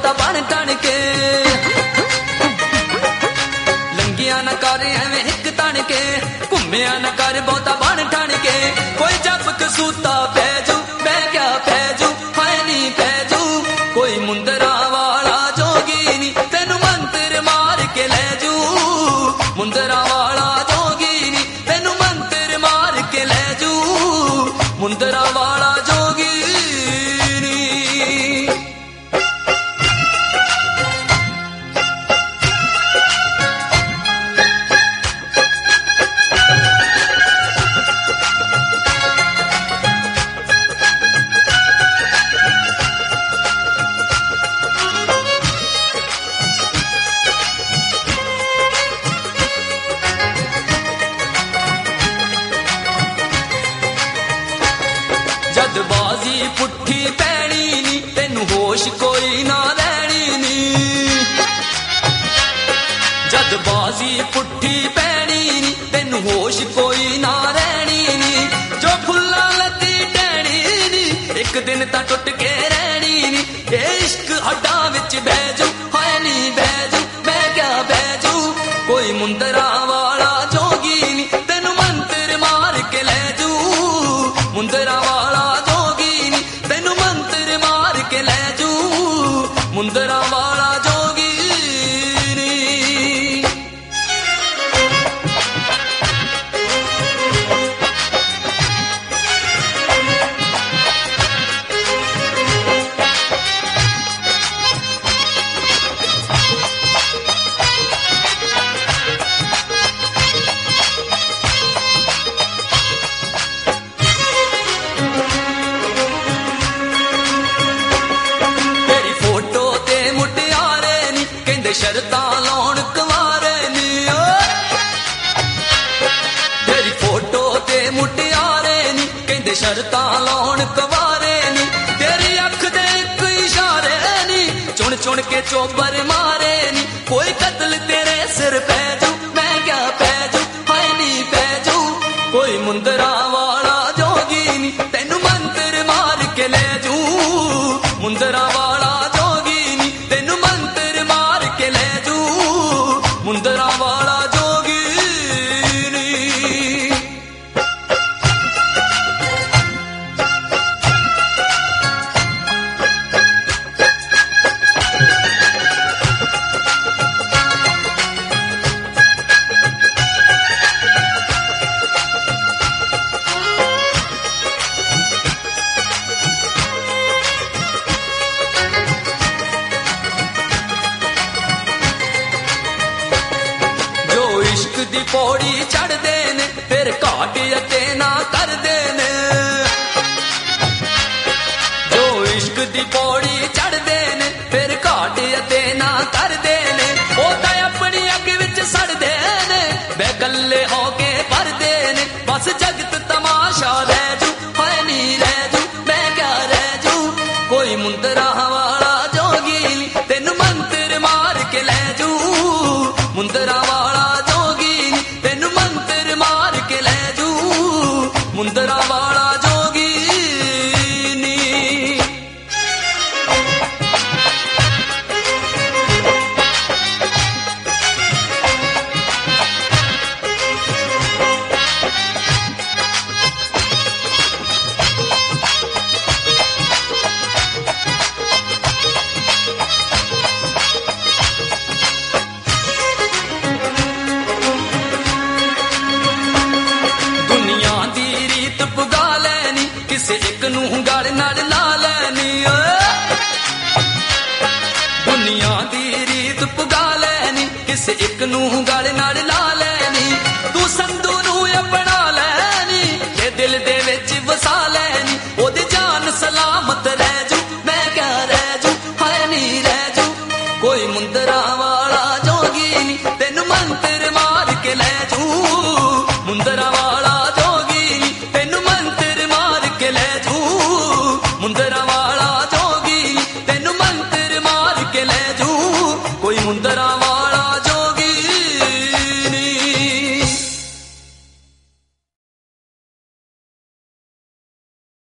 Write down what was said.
ਬਹੁਤਾ ਬਣ ਟਣ ਕੇ ਲੰਗਿਆ ਨਾ ਕਰ ਐਵੇਂ ਇੱਕ ਤਣ ਕੇ ਘੁੰਮਿਆ ਨਾ ਕਰ ਬਹੁਤਾ ਬਣ ਟਣ ਕੇ ਕੋਈ ਜੱਬ ਕਸੂਤਾ ਪੈ ਜੂ ਮੈਂ ਕਿਆ ਪੈ ਜੂ ਹਾਏ ਨੀ ਪੈ ਜੂ ਕੋਈ ਮੁੰਦਰਾ ਵਾਲਾ ਜੋਗੀ ਨੀ ਤੈਨੂੰ ਮੰਤਰ ਮਾਰ ਕੇ ਲੈ ਜੂ ਮੁੰਦਰਾ ਵਾਲਾ ਜੋਗੀ ਨੀ ਤੈਨੂੰ ਮੰਤਰ ਮਾਰ ਕੇ ਲੈ ਜੂ ਮੁੰਦਰਾ ਵਾਲਾ ਜੋਗੀ ਨੀ जद बाजी पुट्ठी पैनी नी तेनू होश कोई ना रहनी नी जद बाजी पुट्ठी पैनी नी तेनू होश कोई ना रहनी नी जो फुल्ला लती टहनी नी एक दिन तां टुट के रहनी नी ए इश्क हड्डां विच बैजू हाय नी बैजू मैं क्या बैजू कोई मुंदरा वाला जोगी नी तेनू मंत्र मार के ले जू मुंदरा वाला मुंदरा वाला जोगी नी शरतां लाउण कुंवारे नी तेरी फोटो ते मुटियारे नी कहंदे शरतां लाउण कुंवारे नी तेरी अख दे इक इशारे नी चुन चुन के चोबर मारे नी कोई कत्ल तेरे सिर पै जू मैं क्या पै जू हाय नी पै जू कोई मुंदरा वाला जोगी नी तेनू मंत्र मार के ले जू मुंदरा वाला जोगी नी तेनू मंत्र मार के ले जू मुंदरा वाला जोगी नी इश्क दी पौड़ी चढ़दे ने फिर घाट अते ना करदे ने जो इश्क दी पौड़ी चढ़दे ने फिर घाट अते ना करदे ने ओ तां अपनी अग विच सड़दे ने बेगल्ले हो के भरदे ने बस जगत तमाशा रह जू हाय नी रह जू मैं क्या रह जू कोई मुंदरा वाला जोगी नी तेनू मंत्र मार के ले जू मुंदरा वाला मुंदरा वाला जोगी नी किसे एक नू गल नाल ला लैनी दुनिया दी रीत पुगा लैनी किसे एक नू गल नाल ला लैनी तू संधू नू अपना लैनी ते दिल दे विच वसा लैनी ओदी जान सलामत रह जू मैं क्या रह जू हाय नी रह जू कोई मुंदरा वाला जोगी नी तेनू मंत्र मार के ले जू मुंदरा वाला जोगी नी तेनू मंत्र मार के ले जू मुंदरा वाला जोगी तेनू मंत्र मार के ले जू कोई मुंदरा